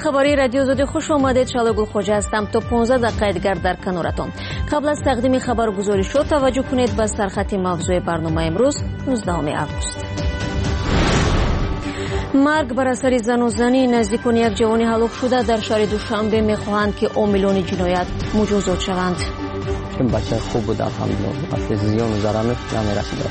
خبری رادیو زودی خوش آمدید. شالگل خوجه هستم. تا 15 دقیقه دیگر در کنارتون. قبل از تقدیم خبرگزاری شد توجه کنید به سرخط موضوع برنامه امروز 19 آگوست. مرگ بر اثر زن و زنی نزدیکان یک جوان هلاک شده در شهر دوشنبه میخواهند که عاملان جنایت مجازات شوند. این بچه خوب بود الحمدلله. زیان و ضررش نمیرسید.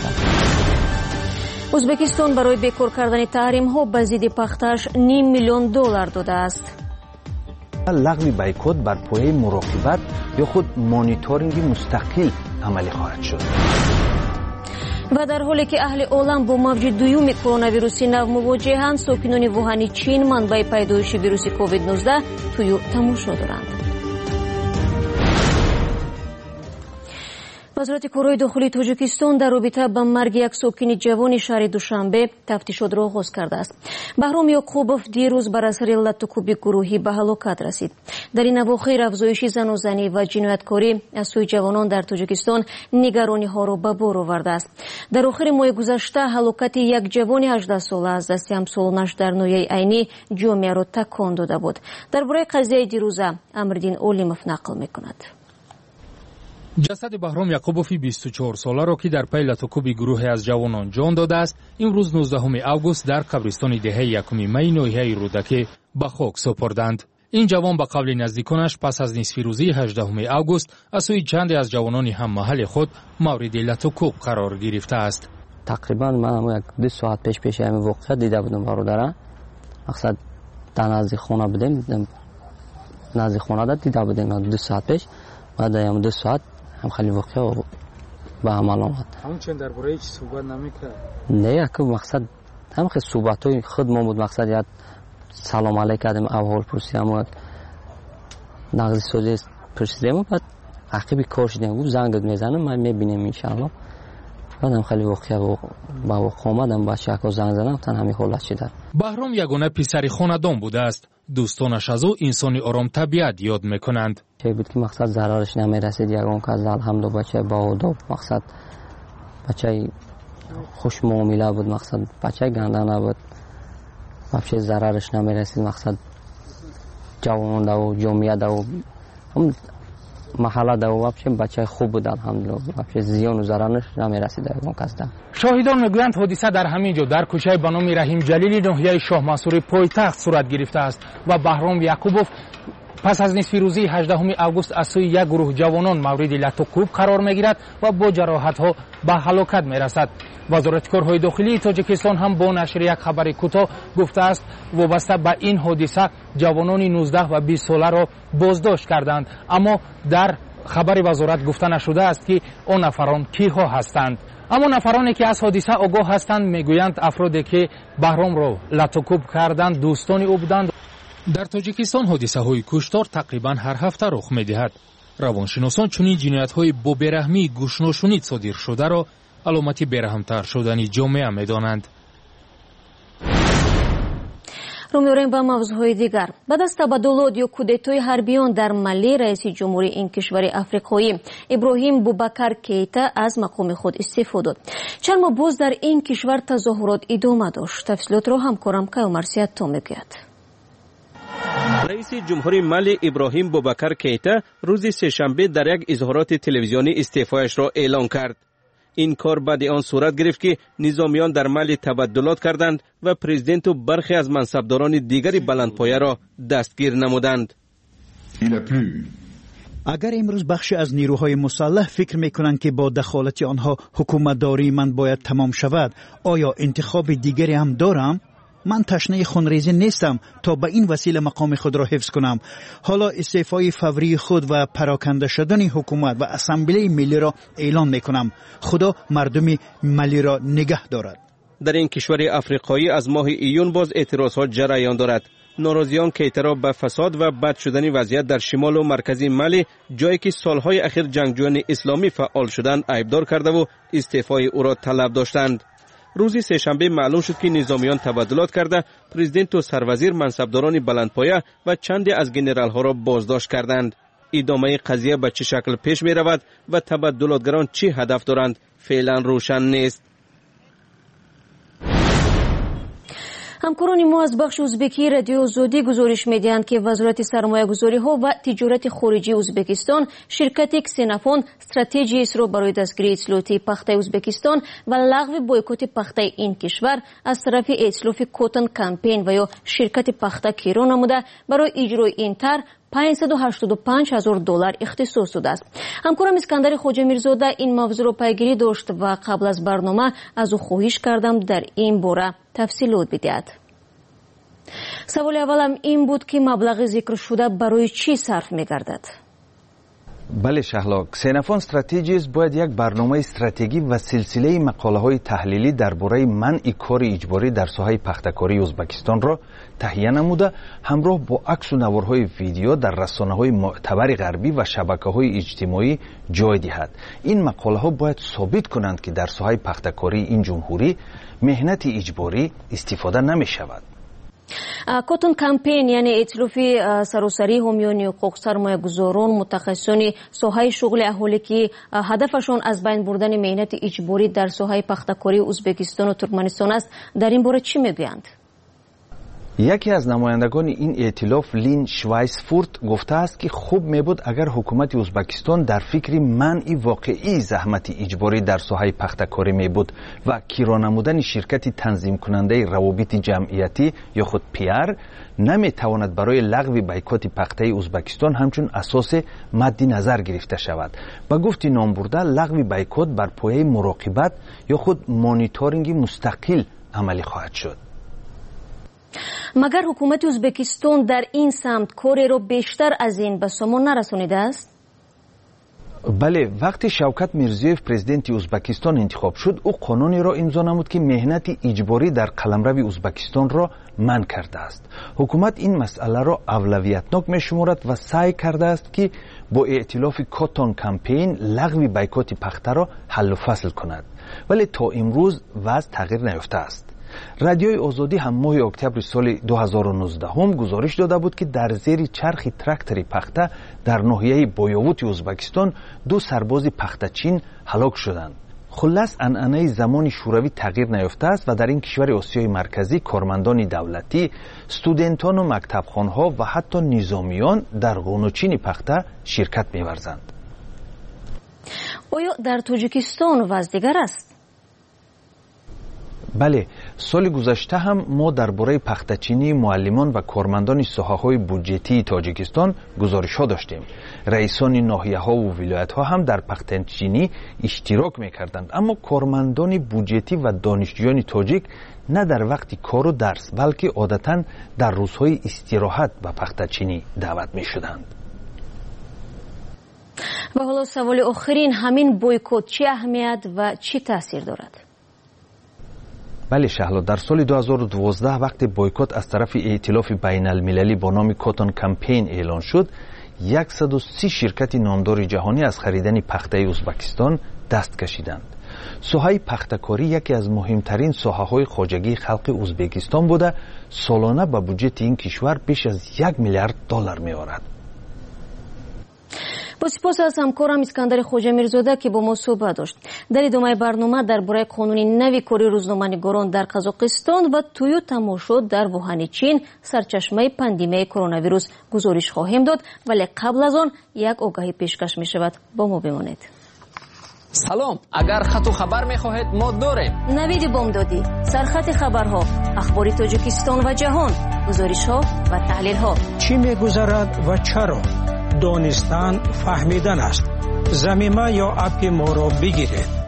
ازبکستان برای بیکار کردن تحریم ها به ضد پختش $5 میلیون داده است. لغو بایکوت بر پایه مراقبت یا خود مانیتورینگ مستقل عملی خواهد شد. و در حالی که اهل عالم با موج دوم کرونا ویروسی نو مواجهند، ساکنان ووهان چین منبع پیدایش ویروس کووید 19 توی تماشا دارند. وزارت کارهای داخلی تاجیکستان در رابطه با مرگ یک ساکن جوان شهر دوشنبه تفتیشات را آغاز کرده است. بهرام یعقوبوف دیروز بر اثر علت و کوب گروهی به هلاکت رسید. در این اواخر افزایش زناشویی و جنایتکاری از سوی جوانان در تاجیکستان نگرانی ها را به بار آورده است. در آخر ماه گذشته هلاکت یک جوان 18 ساله از دست همسالانش در ناحیه عینی جامعه را تکان داده بود. درباره قضیه دیروز امردین اولیموف نقل می‌کند. جسد بهرام یعقوبوف 24 ساله را که در پی لطوکوب گروهی از جوانان جان داده است، امروز 19 آگوست در قبرستان دهه 1 می ناحیه رودکی به خاک سپردند. این جوان به قول نزدیکانش پس از نصف روزی 18 آگوست از سوی چند از جوانان هم محل خود مورد لطوکوب قرار گرفته است. تقریبا من یک 2 ساعت پیش همین واقعه دیده بودم برادرم. مقصد در نزدیک خانه بودیم، نزدیک خانه دیده بودیم 2 ساعت پیش. بعد هم 2 ساعت هم خیلی واقعا به عمل آمد. همون چند درباره هیچ صحبت نمیکرد؟ نه، که مقصد هم خیلی صحبت‌های خود ما بود. مقصد یاد سلام علیک کردیم، احوال پرسیدیم، نقض سوال پرسیدیم، بعد عقب کار شدیم. گفت زنگ میزنم من میبینم ان شاء الله. بعدم خیلی واقعا با وقت اومدم با شکل زنگ زدم تا همین حالت شد. بهرام یگانه پسر خاندان بوده است. دوستانش از او انسانی آرام طبیعت یاد میکنند. چه بود که مقصد ضررش نمیرسید. یگان که الحمدلله بچه با آداب، مقصد بچه خوش معامله بود، مقصد بچه گنده نبود، بچه ضررش نمیرسید. مقصد جوان و جامعه و هم محله دو بچه خوب بود الحمدلله. بچه زیان و ضررش نمیرسید. یگان کسته شاهدان میگویند حادثه در همین جا در کوچه به نام رحیم جلیلی ناحیه شاه منصور پایتخت صورت گرفته است و بهرام یعقوبوف پس از نصف روزی 18 آگوست از سوی یک گروه جوانان مورد لطوکوب قرار میگیرد و با جراحت‌ها به هلاکت میرسد. وزارت کارهای داخلی تاجیکستان هم با نشر یک خبر کوتاه گفته است وابسته به این حادثه جوانان 19 و 20 ساله را بازداشت کردند، اما در خبر وزارت گفته نشده است که آن نفران کیها هستند. اما نفرانی که از حادثه آگاه هستند میگویند افرادی که بهرام را لطوکوب کردند دوستان او بودند. در تاجیکستان حادثه های کشتار تقریبا هر هفته رخ می‌دهد. روانشناسان چنین جنایت های با بیرحمی گوش‌نشینی صادر شده را علامت بیرحم‌تر شدن جامعه می‌دانند. رو می‌ریم به موضوعهای دیگر. بعد از تبادلات یا کودتای حربیان در مالی، رئیس جمهوری این کشور افریقایی ابراهیم بوبکر کیتا از مقام خود استعفا داد. چند ماه باز در این کشور تظاهرات ادامه داشت. تفصیلات را همکارم کیومر سیاتو میگوید. رئیس جمهوری مالی ابراهیم بوبکر کیتا روز سه‌شنبه در یک اظهارات تلویزیونی استعفایش را اعلام کرد. این کار بعد آن صورت گرفت که نظامیان در مالی تبدلات کردند و پرزیدنت و برخی از منصبداران دیگری بلندپایه را دستگیر نمودند. اگر امروز بخشی از نیروهای مسلح فکر میکنند که با دخالت آنها حکومتداری من باید تمام شود، آیا انتخاب دیگری هم دارم؟ من تشنه خونریزی نیستم تا به این وسیله مقام خود را حفظ کنم. حالا استعفای فوری خود و پراکنده شدن حکومت و اسامبله ملی را اعلان میکنم. خدا مردم ملی را نگه دارد. در این کشور افریقایی از ماه ایون باز اعتراضات جریان دارد. ناراضیان کیتا را به فساد و بد شدن وضعیت در شمال و مرکزی مالی، جایی که سالهای اخیر جنگجویان اسلامی فعال شدند، عیبدار کرده و استعفای او را طلب داشتند. روز سه‌شنبه معلوم شد که نظامیان تبدلات کرده پرزیدنت و سروزیر، منصبداران بلندپایه و چندی از گنرال ها را بازداشت کردند. ادامه قضیه به چه شکل پیش می رود و تبدلاتگران چه هدف دارند فعلا روشن نیست. همکاران ما از بخش ازبکی رادیو آزادی گزارش می‌دهند که وزارت سرمایه‌گذاری‌ها و تجارت خارجی ازبکستان شرکت کسنافون استراتژیست را برای دستگیری اطلاعاتی پخته ازبکستان و لغو بویکوت پخته این کشور از طرف ائتلاف کاتون کمپین و یا شرکت پخته کیرو نموده برای اجرای این طرح $585,000 اختصاص داده است. همکارم اسکندر خواجه میرزاده این موضوع را پیگیری داشت و قبل از برنامه از او خواهش کردم در این باره تفصیلات بدهد. سوال اولم این بود که مبلغ ذکر شده برای چی صرف می‌گردد؟ بله شهلا، کسنافون استراتژیست باید یک برنامه استراتژی و سلسله مقاله‌های تحلیلی درباره منع کار اجباری در ساحه پخته‌کاری ازبکستان را تهیه نموده، همراه با عکس و نوارهای ویدیو در رسانه‌های معتبر غربی و شبکه‌های اجتماعی جای دهد. این مقاله‌ها باید ثابت کنند که در ساحه پخته‌کاری این جمهوری مهنت اجباری استفاده نمی‌شود. کاتون کمپین یعنی ائتلاف سراسری حامیان حقوق سرمایه‌گذاران متخصصان ساحه شغل اهالی که هدفشان از بین بردن مهنت اجباری در ساحه پخته‌کاری ازبکستان و ترکمنستان است، در این باره چی میگویند؟ یکی از نمایندگان این ائتلاف لین شوایسفورت گفته است که خوب میبود اگر حکومت ازبکستان در فکر منع واقعی زحمت اجباری در ساحه پخته‌کاری میبود و کیرا نمودن شرکت تنظیم کننده روابط جمعیتی یا خود PR نمیتواند برای لغو بایکوت پخته ازبکستان همچون اساس مد نظر گرفته شود. با گفته نامبرده لغو بایکوت بر پایه مراقبت یا خود مانیتورینگ مستقل عملی خواهد شد. مگر حکومت ازبکستان در این سمت کاری را بیشتر از این به سامان نرسانیده است؟ بله، وقتی شوکت میرزیوف پرزیدنت ازبکستان انتخاب شد، او قانونی را امضا نمود که مهنت اجباری در قلمرو ازبکستان را منع کرده است. حکومت این مسئله را اولویتناک میشمارد و سعی کرده است که با ائتلاف کاتون کمپین لغو بایکوت پخته را حل و فصل کند، ولی تا امروز وضع تغییر نیافته است. رادیوی آزادی هم ماه اکتبر سال 2019 هم گزارش داده بود که در زیر چرخ تراکتور پخته در ناحیه بایاووت ازبکستان 2 سرباز پخته‌چین هلاک شدند. خلاص عنعنه زمان شوروی تغییر نیافته است و در این کشور آسیای مرکزی کارمندان دولتی، استودنتان و مکتبخوان‌ها و حتی نظامیان در قونوچین پخته شرکت می‌ورزند. آیا در تاجیکستان وضع دیگر است؟ بله، سال گذشته هم ما درباره پخته‌چینی معلمان و کارمندان ساحه‌های بودجتی تاجیکستان گزارش‌ها داشتیم. رئیسان ناحیه‌ها و ولایت‌ها هم در پخته‌چینی اشتراک می‌کردند، اما کارمندان بودجتی و دانشجویان تاجیک نه در وقت کار و درس بلکه عادتاً در روزهای استراحت به پخته‌چینی دعوت می‌شدند. و حالا سوال آخرین، همین بویکوت چه اهمیت و چه تاثیر دارد؟ بله شهلا، در سال 2012 وقتی بویکوت از طرف ائتلاف بین المللی با نام کاتون کمپین اعلان شد، 130 شرکت نامدار جهانی از خریدن پخته ازبکستان دست کشیدند. ساحه پخته‌کاری یکی از مهمترین ساحه‌های خواجگی خلق ازبکستان بوده، سالانه به بودجت این کشور بیش از $1 میلیارد می‌آورد. با سپاس از همکارم اسکندر خواجه میرزاده که با ما صحبت داشت. در ادامه برنامه درباره قانون نوی کاری روزنامه‌نگاران در قزاقستان و توی تماشا در ووهان چین سرچشمه پاندمی کرونا ویروس گزارش خواهیم داد، ولی قبل از آن یک آگاهی پیشکش می شود. با ما بمانید. سلام، اگر خط و خبر می خواهید ما داریم. نوید بامدادی، سرخط خبرها، اخبار تاجیکستان و جهان، گزارش ها و تحلیل ها. چی می گذرد و چرا؟ دانستن فهمیدن است. ضمیمه یا اپ ما را بگیرید.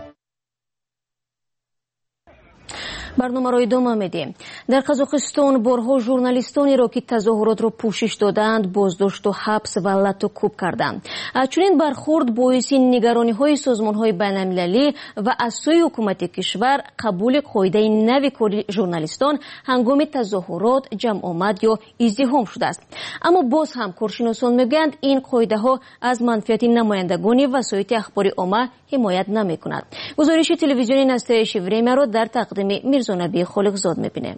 برنامه را ادامه میدیم. در قزاقستان بارها ژورنالیستانی را که تظاهرات را پوشش دادند بازداشت و حبس و لط و کوب کردند. چنین برخورد باعث نگرانی‌های سازمان‌های بین‌المللی و از سوی حکومت کشور قبول قاعده نوی کاری ژورنالیستان هنگام تظاهرات جمع آمد یا ازدحام شده است. اما باز هم کارشناسان میگویند این قاعده ها از منفعت نمایندگان وسایط اخباری عامه حمایت نمی‌کند. گزارش تلویزیونی نسته شیوریمه را در تقدیم میرزانبی خالقزاد می‌بینیم.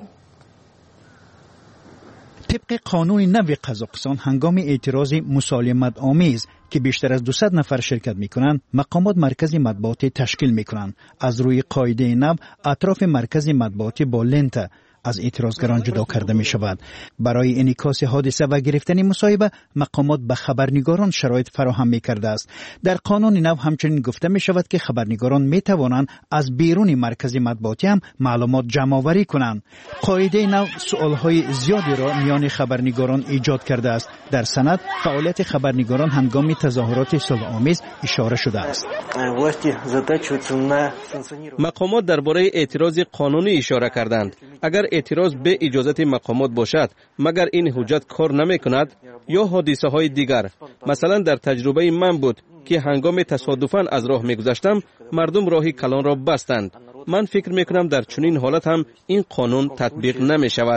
طبق قانون نو قزاقستان هنگام اعتراض مسالمت آمیز که بیشتر از 200 نفر شرکت میکنند، مقامات مرکز مطبوعاتی تشکیل میکنند. از روی قاعده نو اطراف مرکز مطبوعاتی با لنت از اعتراضگران جدا کرده می شود. برای انعکاس حادثه و گرفتن مصاحبه مقامات به خبرنگاران شرایط فراهم می کرده است. در قانون نو همچنین گفته می شود که خبرنگاران می توانند از بیرون مرکز مطبوعاتی هم معلومات جمع آوری کنند. قاعده نو سوالهای زیادی را میان خبرنگاران ایجاد کرده است. در سند فعالیت خبرنگاران هنگام تظاهرات صلح‌آمیز اشاره شده است. مقامات درباره اعتراض قانونی اشاره کردند. اگر اعتراض به اجازت مقامات باشد مگر این حجت کار نمی کند یا حادثه های دیگر. مثلا در تجربه من بود که هنگام تصادفاً از راه می گذشتم مردم راه کلان را بستند. من فکر می کنم در چنین حالت هم این قانون تطبیق نمی شود.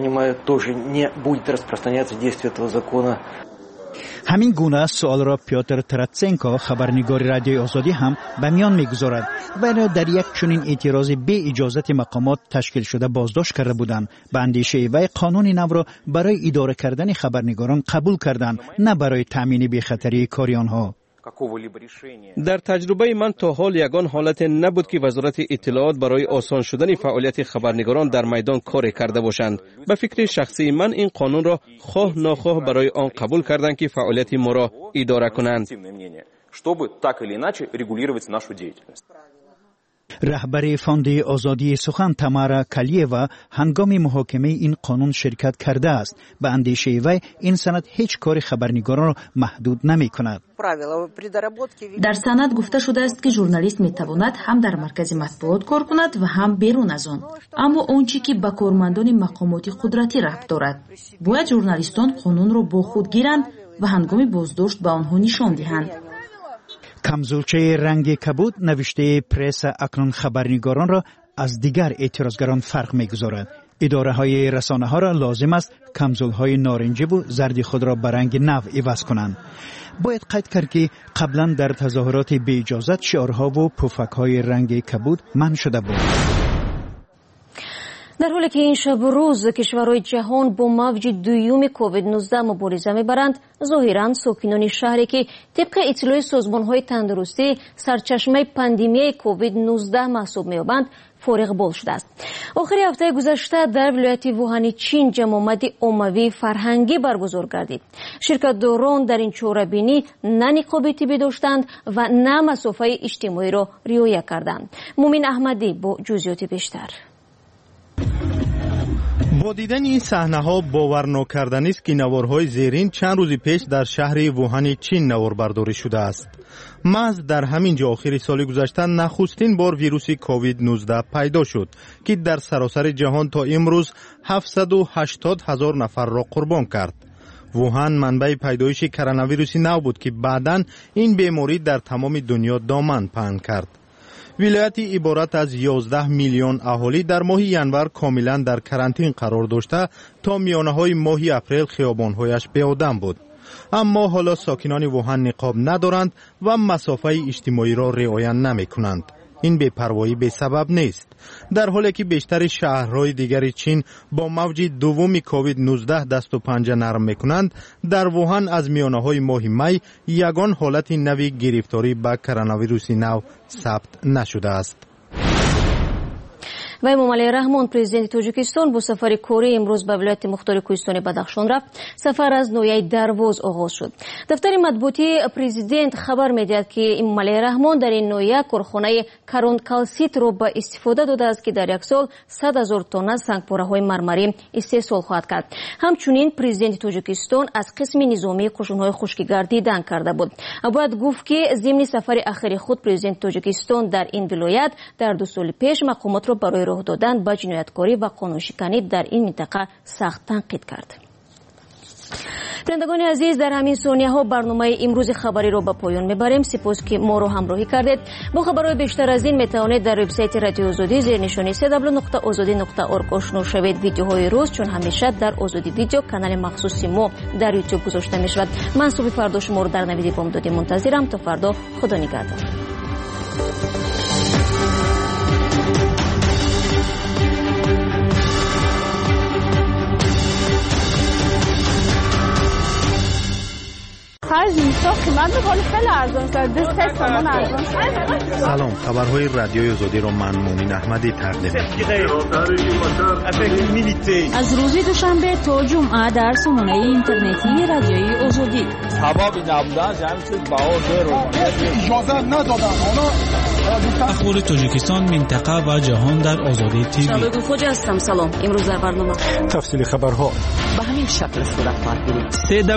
همین گونه سوال را پیاتر تراتسنکو خبرنگار رادیوی آزادی هم به میان میگذارد. ولی در یک چنین اعتراض به اجازت مقامات تشکیل شده بازداشت کرده بودند. به اندیشه وی قانون نو را برای اداره کردن خبرنگاران قبول کردند، نه برای تامین بی‌خطری کاری آنها. در تجربه من تا حال یگان حالت نبود که وزارت اطلاعات برای آسان شدن فعالیت خبرنگاران در میدان کار کرده باشند. به فکر شخصی من این قانون را خواه ناخواه برای آن قبول کردند که فعالیت ما را اداره کنند. رهبر فاند آزادی سخن تامارا کالیوا هنگام محاکمه این قانون شرکت کرده است. به اندیشه وی این سند هیچ کار خبرنگاران را محدود نمی کند. در سند گفته شده است که ژورنالیست می تواند هم در مرکز مطبوعات کار کند و هم بیرون از آن. اما آنچه که به کارمندان مقامات قدرتی ربط دارد، باید ژورنالیستان قانون را با خود گیرند و هنگام بازداشت به آنها نشان دهند. کمزورچه رنگ کبود نوشته پرس اکنون خبرنگاران را از دیگر اعتراضگران فرق می‌گذارد. اداره های رسانه ها را لازم است کمزول های نارنجی و زرد خود را به رنگ نو عوض کنند. باید قید کرد که قبلا در تظاهرات بی اجازت شعارها و پفک های رنگ کبود منع شده بود. در حالی که این شب و روز کشورهای جهان با موج دوم کووید 19 مبارزه می‌برند، ظاهراً ساکنان شهری که طبق اطلاع سازمان‌های تندرستی سرچشمه پاندمی کووید 19 محسوب می‌یابند، فارغ بال شده است. آخر هفته گذشته در ولایت ووهان چین جمع‌آمد عمومی فرهنگی برگزار گردید. شرکت‌داران در این چهاره‌بینی نه نقاب طبی داشتند و نه مسافه اجتماعی را رعایت کردند. مومن احمدی با جزئیات بیشتر. با دیدن این صحنه‌ها باور ناکردنی است که نوارهای زیرین چند روز پیش در شهر ووهان چین نواربرداری شده است. محض در همین جا آخر سال گذشته نخستین بار ویروس کووید 19 پیدا شد که در سراسر جهان تا امروز 780,000 نفر را قربان کرد. ووهان منبع پیدایش کرونا ویروس نو بود که بعداً این بیماری در تمام دنیا دامن پهن کرد. ولایتی عبارت از 11 میلیون اهالی در ماه ینور کاملا در کرانتین قرار داشته تا میانه‌های ماه اپریل خیابان‌هایش به آدم بود. اما حالا ساکنان ووهان نقاب ندارند و مسافه اجتماعی را رعایت نمی‌کنند. این بی‌پروایی به سبب نیست. در حالی که بیشتر شهرهای دیگر چین با موج دوم کووید 19 دست و پنجه نرم می‌کنند، در ووهان از میانه‌های ماه می یگان حالت نوی گرفتاری به کرونا ویروس نو ثبت نشده است. و امامعلی رحمان پرزیدنت تاجیکستان با سفر کاری امروز به ولایت مختار کوهستانی بدخشان رفت. سفر از ناحیه درواز آغاز شد. دفتر مطبوعاتی پرزیدنت خبر می‌دهد که امامعلی رحمان در این ناحیه کارخانه کرون کالسیت را به استفاده داده است که در یک سال 100,000 تن سنگپاره‌های مرمری استحصال خواهد کرد. همچنین پرزیدنت تاجیکستان از قسم نظامی قشون‌های خشکیگر دیدن کرده بود. باید گفت که ضمن سفر اخیر خود پرزیدنت تاجیکستان در این ولایت در 2 سال پیش مقامات را برای راه دادن به جنایتکاری و قانونشکنی در این منطقه سخت تنقید کرد. بینندگان عزیز، در همین ثانیه ها برنامه امروز خبری رو به پایان میبریم. سپاس که ما رو همراهی کردید. با خبرهای بیشتر از این میتوانید در وبسایت رادیو آزادی زیر نشانی www.azadi.org آشنا شوید. ویدیوهای روز چون همیشه در آزادی ویدیو کانال مخصوصی ما در یوتیوب گذاشته میشود. من صبح فردا شما رو در نوید بامدادی منتظرم. تا فردا، خدا نگهدار. Праздник تو قیمت می‌کنی خیلی ارزان شد 3 تومن ارزان شد. سلام، خبرهای رادیوی آزادی رو من مومین احمدی تقدیم از روز دوشنبه تا جمعه در سامانه اینترنتی رادیوی آزادی. اخبار تاجیکستان، منطقه و جهان در آزادی تیوی. شبکه خوج هستم. سلام. امروز در برنامه تفصیل خبرها به همین شکل صورت خواهد گرفت.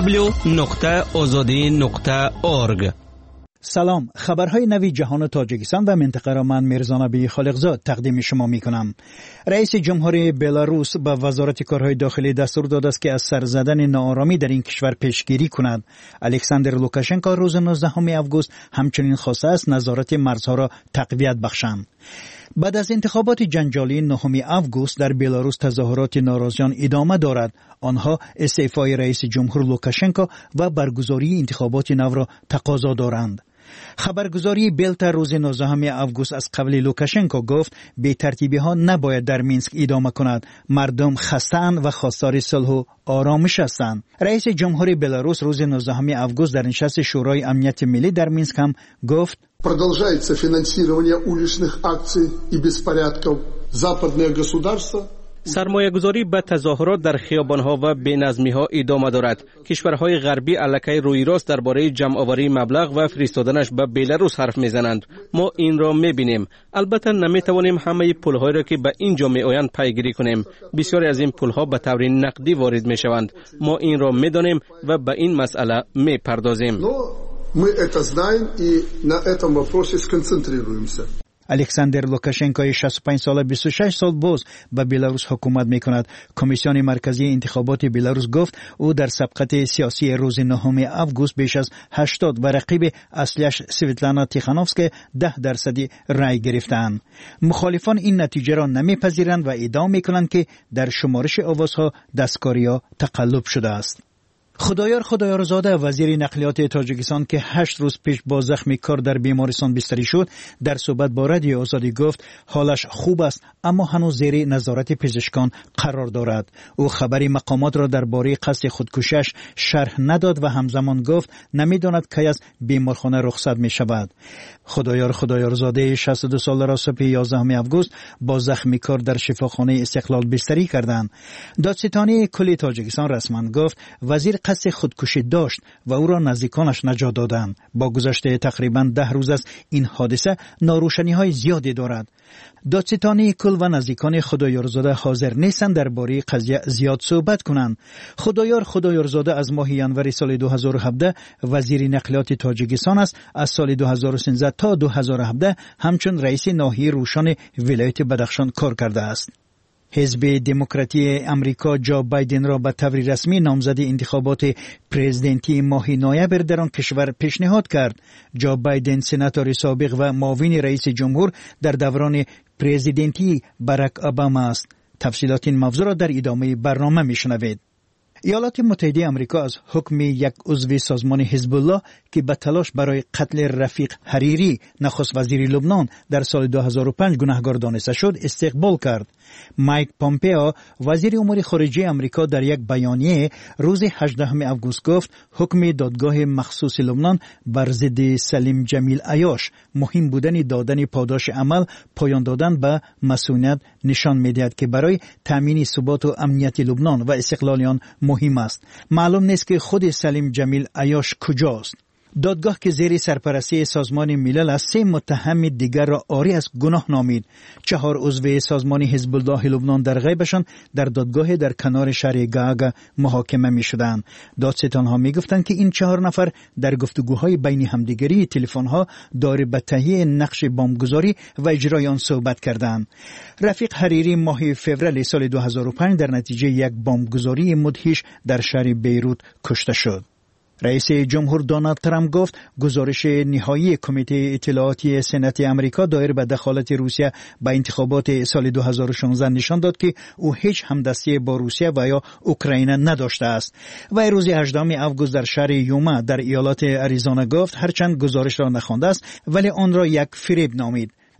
www.azadi.org. سلام، خبرهای نوی جهان تاجیکستان و منطقه را من میرزا نبی خالقزاد تقدیم شما می کنم. رئیس جمهوری بلاروس به وزارت کارهای داخلی دستور داده است که از سر زدن ناآرامی در این کشور پیشگیری کند. الکساندر لوکاشنکو روز 19 آگوست همچنین خواسته است نظارت مرزها را تقویت بخشند. بعد از انتخابات جنجالی 9 آگوست در بلاروس تظاهرات ناراضیان ادامه دارد. آنها استعفای رئیس جمهور لوکاشنکو و برگزاری انتخابات نو را تقاضا دارند. خبرگزاری بیلتا روز 19 آگوست از قبل لوکاشنکو گفت بی ترتیبی ها نباید در مینسک ادامه کند. مردم خسته‌اند و خواستار صلح و آرامش هستند. رئیس جمهور بلاروس روز 19 آگوست در نشست شورای امنیت ملی در مینسک هم گفت продолжается финансирование уличных акций и беспорядков. Западные государства سرمایه‌گذاری به تظاهرات در خیابان‌ها و بی‌نظمی‌ها ادامه دارد. کشورهای غربی علیه روی راست درباره جمع‌آوری مبلغ و فرستادنش به بلاروس حرف می‌زنند. ما این را می‌بینیم. البته نمی‌توانیم همه پول‌هایی را که به اینجا می‌آیند پیگیری کنیم. بسیاری از این پول‌ها به طور نقدی وارد می‌شوند. ما این را می‌دانیم و به این مسئله می‌پردازیم. Мы это знаем и на этом вопросе сконцентрируемся. الکساندر لوکاشنکو 65 ساله 26 سال باز به بلاروس حکومت میکند. کمیسیون مرکزی انتخابات بلاروس گفت او در سبقت سیاسی روز 9 آگوست بیش از 80 و رقیب اصلیش سویتلانا تیخانوفسکی 10% رای گرفتند. مخالفان این نتیجه را نمیپذیرند و ادعا میکنند که در شمارش آوازها دستکاری‌ها تقلب شده است. خدایارزاده وزیر نقلیات تاجیکستان که 8 روز پیش با زخم کار در بیمارستان بستری شد در صحبت با رادیو آزادی گفت حالش خوب است اما هنوز زیر نظارت پزشکان قرار دارد. او خبری مقامات را درباره قصد خودکشیش شرح نداد و همزمان گفت نمیداند کی از بیمارخانه رخصت می شود. خدایارزاده 62 ساله را صبح 11 آگوست با زخم کار در شفاخانه استقلال بستری کردند. دادستانی کلی تاجیکستان رسما گفت وزیر قصد خودکشی داشت و او را نزدیکانش نجات دادند. با گذشت تقریبا 10 روز از این حادثه ناروشنی‌های زیادی دارد. دادستانی کل و نزدیکان خدایارزاده حاضر نیستند درباره قضیه زیاد صحبت کنند. خدایارزاده از ماه ینوری سال 2017 وزیر نقلیات تاجیکستان است. از سال 2013 تا 2017 همچون رئیس ناحیه روشن ولایت بدخشان کار کرده است. حزب دموکراتی امریکا جو بایدن را به طور رسمی نامزد انتخابات پرزیدنتی ماه نوامبر در آن کشور پیشنهاد کرد. جو بایدن سناتور سابق و معاون رئیس جمهور در دوران پرزیدنتی باراک اوباما است. تفصیلات این موضوع را در ادامه برنامه میشنوید. ایالات متحده آمریکا از حکم یک عضو سازمان حزب الله که به تلاش برای قتل رفیق حریری نخست وزیر لبنان در سال 2005 گناهکار دانسته شد استقبال کرد. مایک پومپئو وزیر امور خارجه آمریکا در یک بیانیه روز 18 آگوست گفت حکم دادگاه مخصوص لبنان بر ضد سلیم جمیل عیاش مهم بودن دادن پاداش عمل پایان دادن به مسئولیت نشان می‌دهد که برای تامین ثبات و امنیت لبنان و استقلال آن مهم است. معلوم نیست که خود سلیم جمیل عیاش کجاست. دادگاه که زیر سرپرستی سازمان ملل است 3 متهم دیگر را عاری از گناه نامید. 4 عضو سازمان حزب الله لبنان در غیبشان در دادگاه در کنار شهر گاگا محاکمه می شدند. دادستانها می گفتند که این 4 نفر در گفتگوهای بین همدیگری تلفن‌ها دارای به تهیه نقش بمبگذاری و اجرای آن صحبت کردند. رفیق حریری ماه فوریه سال 2005 در نتیجه یک بمبگذاری مدهش در شهر بیروت کشته شد. رئیس جمهور دونالد ترامپ گفت گزارش نهایی کمیته اطلاعاتی سنات آمریکا دایر به دخالت روسیه به انتخابات سال 2016 نشان داد که او هیچ همدستی با روسیه و یا اوکراین نداشته است. و روز 18 آگوست در شهر یوما در ایالات آریزونا گفت هرچند گزارش را نخوانده است ولی آن را یک فریب نامید.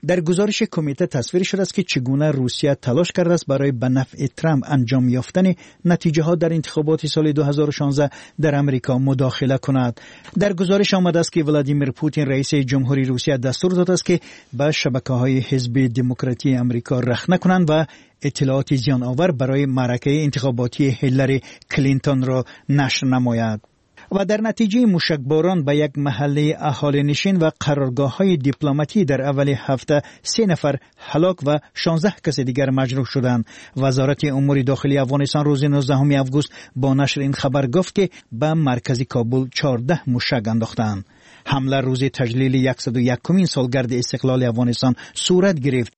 در گزارش کمیته تصویر شده است که چگونه روسیه تلاش کرده است برای به نفع ترامپ انجام یافتن نتیجه ها در انتخابات سال 2016 در امریکا مداخله کند. در گزارش آمده است که ولادیمیر پوتین رئیس جمهوری روسیه دستور داده است که به شبکه‌های حزب دموکراتی امریکا رخنه کنند و اطلاعات زیان آور برای معرکه انتخاباتی هیلاری کلینتون را نشر نماید. و در نتیجه موشکباران به یک محله اهالی نشین و قرارگاه‌های دیپلماتی در اول هفته 3 نفر هلاک و 16 کس دیگر مجروح شدند. وزارت امور داخلی افغانستان روز 19 آگوست با نشر این خبر گفت که به مرکز کابل 14 موشک انداختند. حمله روز تجلیل 101مین سالگرد استقلال افغانستان صورت گرفت.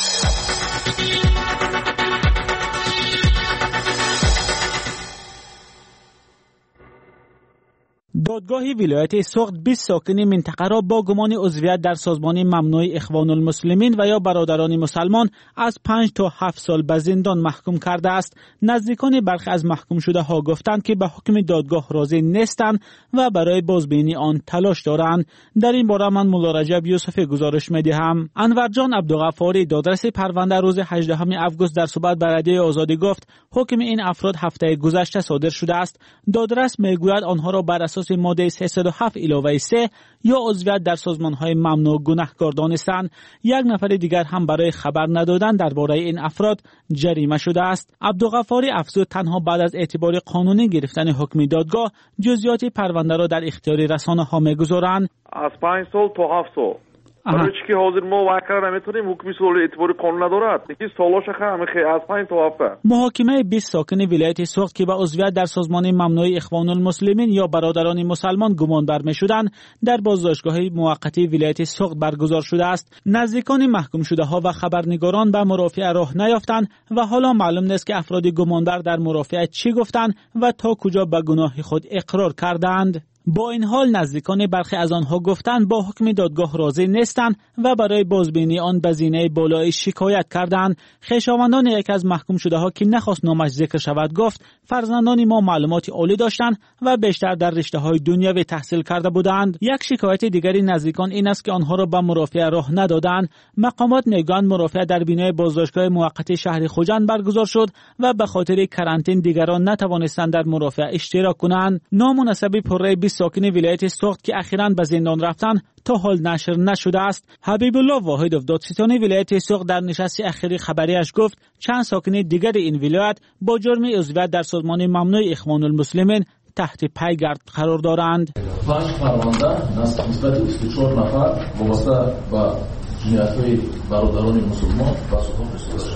دادگاه ولایت سوخت 20 ساکن منطقه را با گمان عضویت در سازمان ممنوع اخوان المسلمین و یا برادران مسلمان از 5 تا 7 سال به زندان محکوم کرده است. نزدیکان برخی از محکوم شده ها گفتند که به حکم دادگاه راضی نیستند و برای بازبینی آن تلاش دارند. در این باره من مولا رجب یوسف گزارش می‌دهم. انور جان عبدالغفاری دادرس پرونده روز 18 آگوست در صحبت با رادیو آزادی گفت حکم این افراد هفته گذشته صادر شده است. دادرس میگوید آنها را بر اساس ماده 307 علاوه 3 یا عضویت در سازمان‌های ممنوع گناهکار دانستند. یک نفر دیگر هم برای خبر ندادن درباره این افراد جریمه شده است. عبدالغفاری افزود تنها بعد از اعتبار قانونی گرفتن حکم دادگاه جزئیات پرونده را در اختیار رسانه‌ها می‌گذارند. از 5 سال تا 7 سال برای چی که حاضر ما واقعا نمیتونیم حکمی سال اعتبار قانون ندارد یکی سالاش همه از 5 تا 7. محاکمه 20 ساکن ولایت سوخت که به عضویت در سازمان ممنوع اخوان المسلمین یا برادران مسلمان گمانبر می‌شدند در بازداشتگاه موقتی ولایت سوخت برگزار شده است. نزدیکان محکوم شده ها و خبرنگاران به مرافعه راه نیافتند و حالا معلوم نیست که افراد گمانبر در مرافعه چی گفتند و تا کجا به گناه خود اقرار کردند. با این حال نزدیکان برخی از آنها گفتند با حکم دادگاه راضی نیستند و برای بازبینی آن به زینه بالایی شکایت کردند. خویشاوندان یک از محکوم شده ها که نخواست نامش ذکر شود گفت فرزندان ما معلومات عالی داشتند و بیشتر در رشته‌های دنیوی تحصیل کرده بودند. یک شکایت دیگری نزدیکان این است که آنها را به مرافعه راه ندادند. مقامات میگویند مرافعه در بینای بازداشتگاه موقتی شهر خوجند برگزار شد و به خاطر کرانتین دیگران نتوانستند در مرافعه اشتراک کنند. نامناسبی پررای ساکن ولایت سوخت که اخیراً به زندان رفتند تا حال نشر نشده است. حبیب الله واحد دادستان ولایت سوخت در نشست اخیری خبریش گفت چند ساکن دیگر این ولایت با جرم عضویت در سازمان ممنوع اخوان المسلمین تحت پیگرد قرار دارند. 5 پرونده نسبت 24 نفر وابسته به جنایت‌های برادران مسلمان و سلطان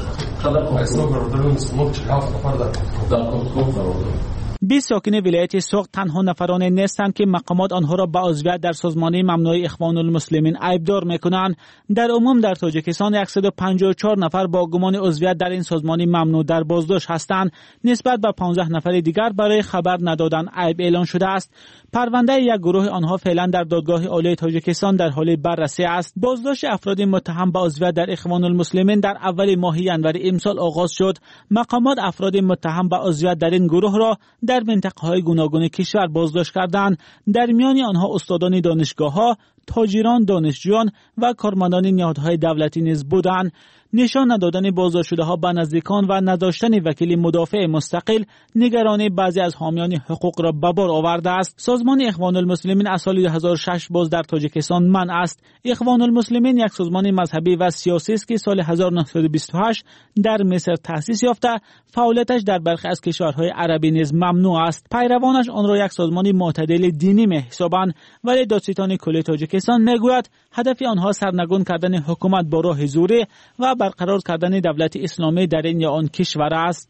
رسول برادران مسلمان 7 نفر در کنترل قرار دارند. 20 ساکن ولایت سوخت تنها نفران نیستند که مقامات آنها را به عضویت در سازمان ممنوع اخوان المسلمین عیبدار میکنند. در عموم در تاجیکستان 154 نفر با گمان عضویت در این سازمان ممنوع در بازداشت هستند. نسبت به 15 نفر دیگر برای خبر ندادن عیب اعلان شده است. پرونده یک گروه آنها فعلا در دادگاه عالی تاجیکستان در حال بررسی است. بازداشت افراد متهم به عضویت در اخوان المسلمین در اول ماه ژانویه امسال آغاز شد. مقامات افراد متهم به عضویت در این گروه را در منطقه‌های گوناگون کشور بازداشت کردند. در میان آنها استادان دانشگاه‌ها، تاجران، دانشجویان و کارمندان نهادهای دولتی نیز بودند. نشان ندادن بازداشت شده‌ها به نزدیکان و نداشتن وکیل مدافع مستقل نگرانی بعضی از حامیان حقوق را به بار آورده است. سازمان اخوان المسلمین از سال 2006 باز در تاجیکستان منع است. اخوان المسلمین یک سازمان مذهبی و سیاسی است که سال 1928 در مصر تأسیس یافته، فعالیتش در برخی از کشورهای عربی نیز ممنوع است. پیروانش آن را یک سازمان معتدل دینی می‌حسابند، ولی دادستان کل تاجیکستان میگوید هدف آنها سرنگون کردن حکومت با راه زوری و برقرار کردن دولت اسلامی در این یا آن کشور است.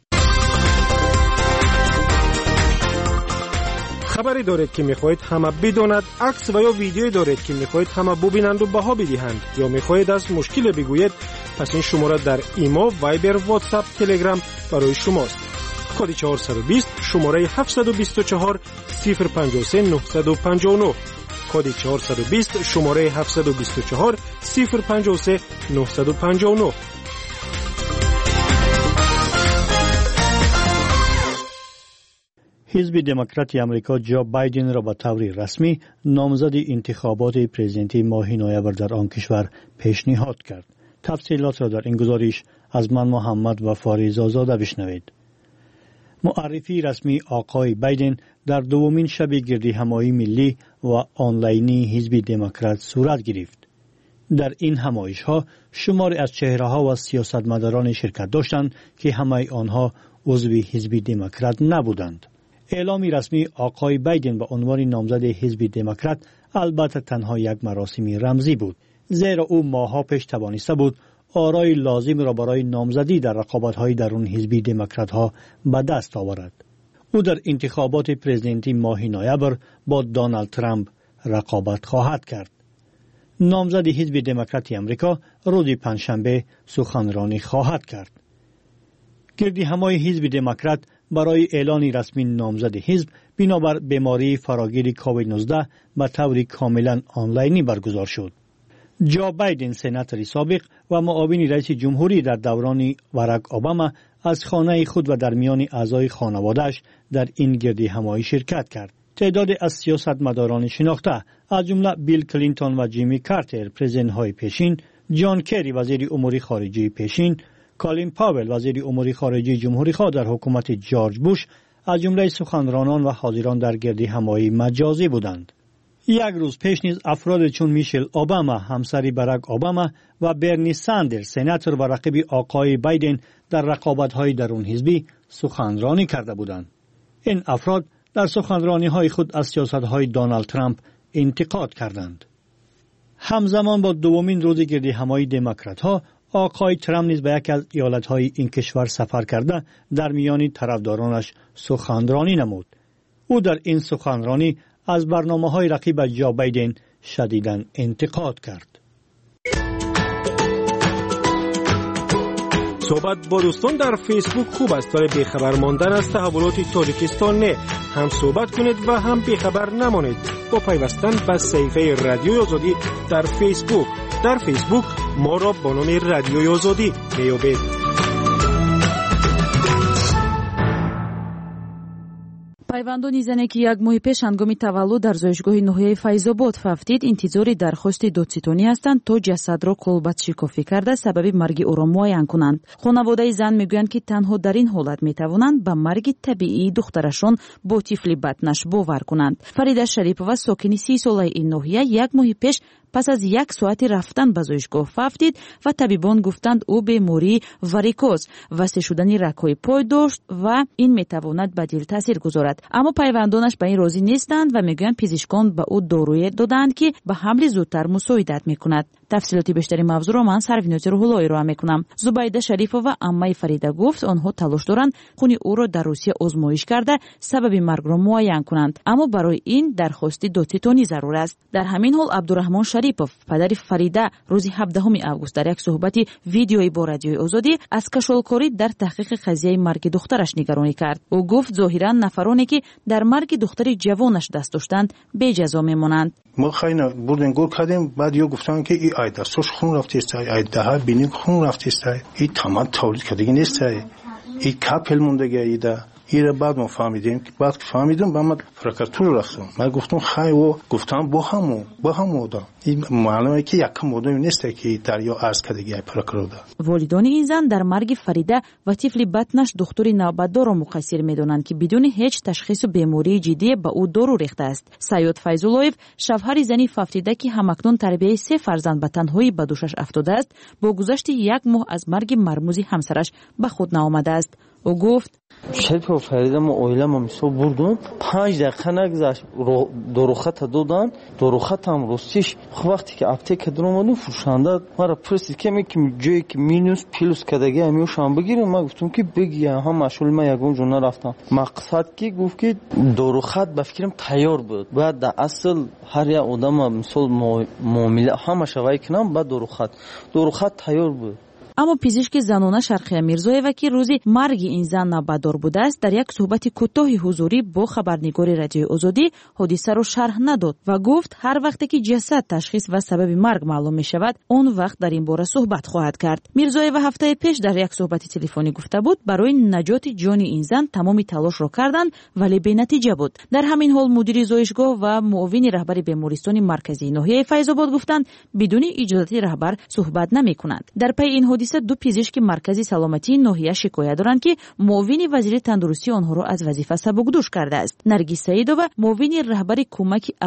خبری دارید که میخواهید همه بداند، عکس و یا ویدیویی دارید که میخواهید همه ببینند و بها بدهند، یا میخواهید از مشکل بگویید، پس این شماره در ایمو، وایبر، واتساپ، تلگرام برای شماست. کد 420 شماره 724 053 959 کد 420 شماره 724 053 959. حزب دموکرات آمریکا جو بایدن را به طور رسمی نامزد انتخابات پرزیدنتی ماه نوامبر در آن کشور پیشنهاد کرد. تفصیلات را در این گزارش از من محمد و فاریز آزاده بشنوید. معرفی رسمی آقای بایدن در دومین شب گردی همایی ملی و آنلاینی حزب دموکرات صورت گرفت. در این همایش ها شماری از چهره ها و سیاستمداران شرکت داشتند که همه آنها عضو حزب دموکرات نبودند. اعلام رسمی آقای بایدن به عنوان نامزد حزب دموکرات البته تنها یک مراسم رمزی بود، زیرا او ماه‌ها پیش توانسته بود آرای لازم را برای نامزدی در رقابت‌های درون حزب دموکرات‌ها به دست آورد. او در انتخابات پرزیدنتی ماه نوامبر با دونالد ترامپ رقابت خواهد کرد. نامزد حزب دموکرات آمریکا روز پنجشنبه سخنرانی خواهد کرد. گردی همای حزب دموکرات برای اعلان رسمی نامزد حزب بنابر بیماری فراگیر کووید 19 به طور کاملا آنلاینی برگزار شد. جو بایدن سناتور سابق و معاون رئیس جمهوری در دوران باراک اوباما از خانه خود و در میان اعضای خانواده‌اش در این گردی همایی شرکت کرد. تعداد از سیاستمداران شناخته از جمله بیل کلینتون و جیمی کارتر پرزیدنت‌های پیشین، جان کری وزیر امور خارجه پیشین، کالین پاول وزیر امور خارجه جمهوری خواه در حکومت جورج بوش از جمله سخنرانان و حاضران در گردی همایی مجازی بودند. یک روز پیش نیز افراد چون میشل اوباما همسر باراک اوباما و برنی ساندرز سناتور و رقیب آقای بایدن در رقابت‌های درون حزبی سخنرانی کرده بودند. این افراد در سخنرانی‌های خود از سیاست‌های دونالد ترامپ انتقاد کردند. همزمان با دومین روز گردی همایی دموکرات‌ها، آقای ترامپ نیز به یک از ایالت‌های این کشور سفر کرده در میان طرفدارانش سخنرانی نمود. او در این سخنرانی از برنامه‌های رقیب جو بایدن شدیداً انتقاد کرد. صحبت با دوستان در فیسبوک خوب است، ولی بیخبر ماندن از تحولات تاجیکستان نه. هم صحبت کنید و هم بیخبر نمانید با پیوستن به صفحه رادیوی آزادی در فیسبوک. در فیسبوک ما را با نام رادیوی آزادی میابید. пайвандони зане ки як моҳи пеш ҳангоми таваллуд дар зоишгоҳи ноҳияи файзобод фавтид интизори дархости додситонӣ ҳастанд то ҷасадро колбатшикофӣ карда сабаби марги ӯро муайян кунанд. хонаводаи зан мегӯянд ки танҳо дар ин ҳолат метавонанд ба марги табиии духтарашон бо тифли батнаш бовар кунанд. фарида шарипова сокини 30 солаи ин ноҳия як моҳи пеш пас аз як соати рафтан ба зоишгоҳ фавтид ва табибон гуфтанд ӯ бемории варикоз, васеъ шудани рагҳои пой дошт ва ин метавонад ба дил таъсир гузорад. аммо пайвандонаш ба ин розӣ нестанд ва мегӯянд пизишкон ба ӯ дорӯе доданд ки ба ҳамли зудтар мусоидат мекунад. тафсилоти бештари мавзӯъро ман сарвиноти рӯҳулло ироа мекунам. зубайда шарифова аммаи фарида гуфт онҳо талош доранд хуни ӯро дар русия озмоиш карда сабаби маргро муайян кунанд, аммо барои ин дархости додситонӣ зарур аст. дар ҳамин ҳол абдурраҳмон шарипов падари фарида рӯзи 17 август дар як суҳбати видеои бо радиои озодӣ аз кашолкорӣ дар таҳқиқи қазияи марги духтараш нигаронӣ кард. ӯ гуфт зоҳиран нафароне ки дар марги духтари ҷавонаш даст доштанд беҷазо мемонанд. ما خیلی بردن گل کردیم، بعد یا گفتن که این ای دستش خون رفته است، ای دهه بینی خون رفته است، این تمام تولید کردگی نیست، این کپل موندگی ایده. ایره بعد ما فهمیدیم که بعد فهمیدم با من پروکراتور رفتم. من گفتم خیلی و گفتم با هم بوده. این معلومه که یک مورد نیست که دریا عرض کردگی پروکراتور. والدان این زن در مرگ فریده و طفل بطنش دکتری نوبتدار را مقصر میدونند که بدون هیچ تشخیص بیماری جدی به او دارو ریخته است. سیاد فیض‌اللهیف شوهر زنی ففتیده که همکنون تربیت 3 فرزند به تنهایی به دوشش افتاده است، با گذشت 1 ماه از مرگ مرموز همسرش به خود نآمده است. او گفت شریف و فریده ما اویلم مثال بردم 5 دقیقه نگذشت داروخط دادن، داروخط هم راستیش وقتی که اپتیک درآمدم فروشنده مرا پرسید که جایی که مینوس پلوس کدگی همیشون بگیرم. من گفتم که بگی هم مشغول من یگون جون نرفتم. مقصد که گفت که داروخط به فکرم تیار بود. بعد در اصل هر یک آدم مثال معامله همه شوی کنم بعد داروخط تیار بود. اما پزشک زنانه شرقیه میرزایوا که روزی مرگ این زن نابدار بوده است در یک صحبت کوتاه حضوری با خبرنگار رادیو آزادی حادثه را شرح نداد و گفت هر وقتی که جسد تشخیص و سبب مرگ معلوم می شود آن وقت در این باره صحبت خواهد کرد. میرزایوا هفته پیش در یک صحبت تلفنی گفته بود برای نجات جان این زن تمام تلاش را کردند ولی بی نتیجه بود. در همین حال مدیر زایشگاه و معاون رهبر بیمارستان مرکزی ناحیه فیض آباد گفتند بدون اجازه رهبر صحبت نمی کنند. در پی این حادثه دو پزشک مرکزی سلامتی ناحیه شکایت دارند که معاون وزیر تندرستی آنها را از وظیفه سبکدوش کرده است. نرگس سعیدова معاون رهبر کمک